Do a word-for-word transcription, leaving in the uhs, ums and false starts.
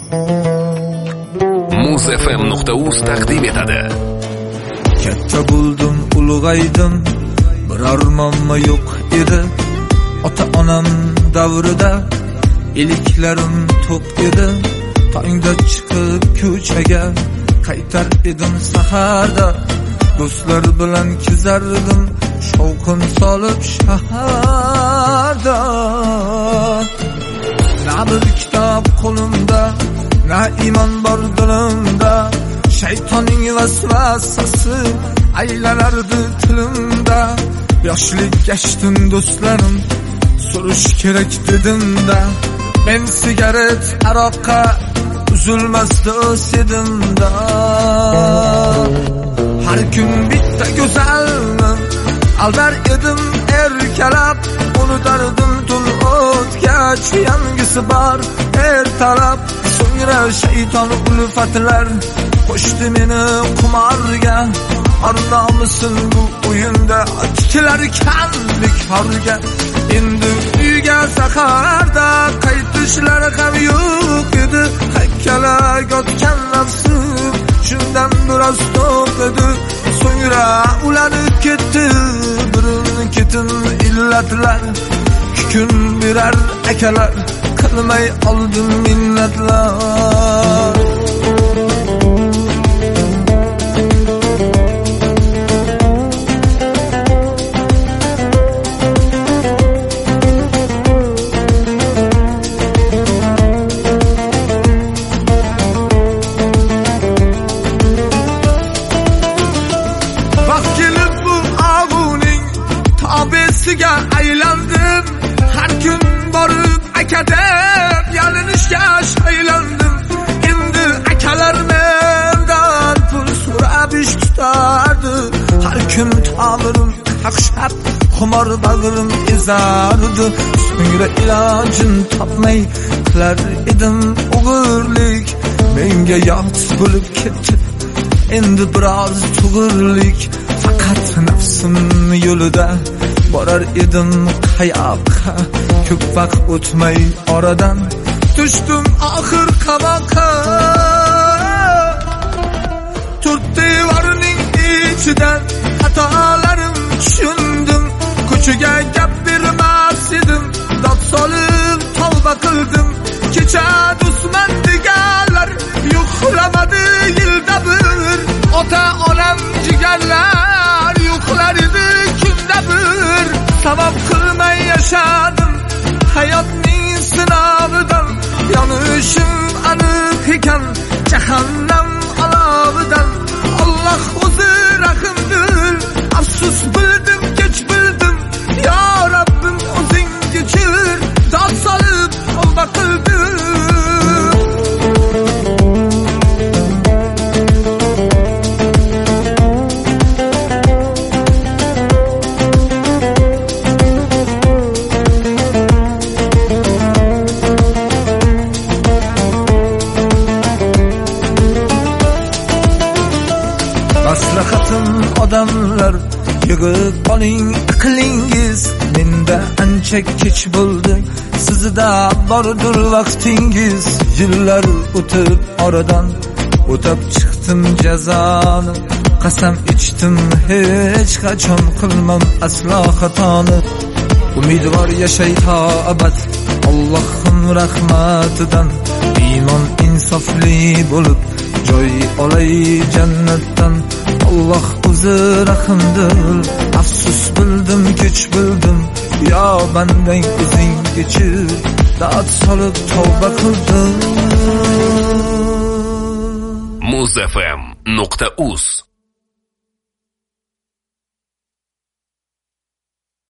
muz f m nuqta uz taqdim etadi. Katta bo'ldim, ulg'aydim, bir armonma yo'q edi. Ota-onam davrida eliklarim to'q edi. Tongda chiqib ko'chaga qaytar edim saharda. Do'stlar bilan kezardim, shovqin solib shaharda. Na bir kitob qo'limda, na iymon bor dilimda. Shaytonning vasvasasi aylanardi tilimda. Yoshlik gashtim do'stlarim, surish kerak dedimda. Men sigaret, aroqqa uzilmasdi o'sidimda. Har kun bitta go'zalni aldar edim erkalab. Unutardim tun o'tgach, yangisi bor ertalab. So'ngra shayton ulfatlar qo'shdi meni qumorga. Arnomisin bu o'yinda tikilar kanlik horga. Endi uyga saharda qaytishlar ham yo'q edi. Haykala yotgan nafsim shundan biroz to'q edi. So'ngra ulanib ketdi birin ketin illatlar. Kun birar akalar qilmay oldim minnatlar. Aylandim, har kun borib akadem yalinishga shaylandim. Endi akalar mendan pul so'rab ish tutardi. Har kun tomirim qaqshab, xumor bag'rim ezardi. So'ngra ilojim topmay qilar edim o'g'irlik. Menga yot bo'lib ketdi endi biroz tug'irlik. Faqat nafsim yo'lida borar edim qayoqqa. Ko'p vaqt o'tmay oradan tushdim oxir qamoqqa. To'rt devorning ichidan xatolarim tushundim. Ko'chaga gap bermas edim, dod solib tavba qildim. Kecha do'stman deganlar yo'qlamadi yilda bir. Ota-onam jigarlar yo'qlar edi kunda bir. Sabab qilmay yashadim hayotning sinovidan. Yonishim aniq ekan jahannam olovidan. Alloh o'zi rahimdir, afsus bildim kech bildim. Yo Rabbim o'zing kechir, dod solib tavba qildim. Maslahatim odamlar, yig'ib oling aqlingiz. Menda ancha kech bo'ldi, sizda bordir vaqtingiz. Yillar o'tib oradan o'tab chiqdim jazoni. Qasam ichdim hech qachon qilmam aslo xatoni. Umidvor yashay to abad Allohim rahmatidan. Iymon insofli bo'lib joy olay jannatdan. Alloh o'zi rahimdir, afsus bildim kech bildim. Yo bandang o'zing kechir, dod solib tavba qildim. muz f m nuqta uz